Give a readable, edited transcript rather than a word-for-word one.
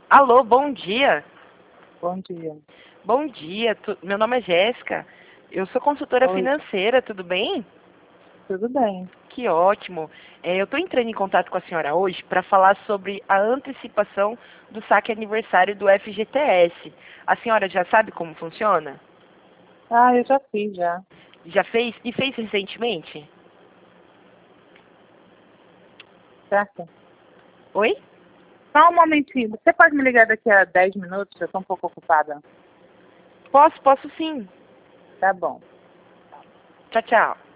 Alô, bom dia. Bom dia. Bom dia, meu nome é Jéssica. Eu sou consultora Oi, financeira, tudo bem? tudo bem? Que ótimo. Eu estou entrando em contato com a senhora hoje para falar sobre a antecipação do saque aniversário do FGTS. A senhora já sabe como funciona? Ah, eu já fiz já. Já fez? E fez recentemente? Certo? Oi? Só um momentinho. Você pode me ligar daqui a 10 minutos? Eu estou um pouco ocupada. Posso sim. Tá bom. Tchau, tchau.